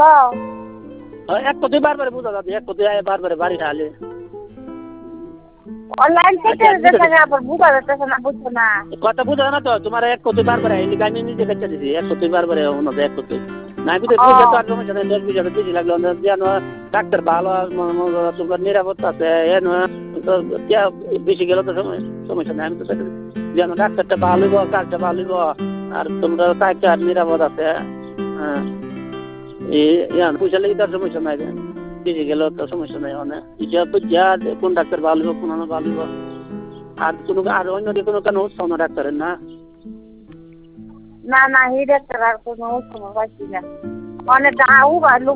Hello এক কথাই বারবার বুঝা যাচ্ছে, এক কথাই বারবার বাড়ি খালে অনলাইন থেকে দেখে আবার বুঝা যাচ্ছে না, বুঝছো না? কথা বুঝা না তো তোমার এক কথাই বারবার আইলি আমি নিজে দেখতে দিছি এক কথাই বারবার ওনো এক কথাই না বুঝতে বুঝে তো আর সমস্যা নেই 10-20 বেশি লাগলো যেন ডাক্তার ভালো তোমার নিরাপত্তা আছে এন বেশি গেলে তো সমস্যা নেই আমি তো যেন ডাক্তারটা ভালো হইব কাজটা ভালো হইব আর তোমরা কাজটা নিরাপদ আছে। হ্যাঁ পয়সা লেগে তার সমস্যা নাই বেশি গেলেও তো সমস্যা নাই অনেক যা কোন ডাক্তার ভালো হইব কোন ভালো হইব আর কোনো আর অন্য কোনো কেন উৎসাহ না ডাক্তারের না না না এই ডাক্তার আর কোনো সময় পাচ্ছি না অনেক দাও ভালো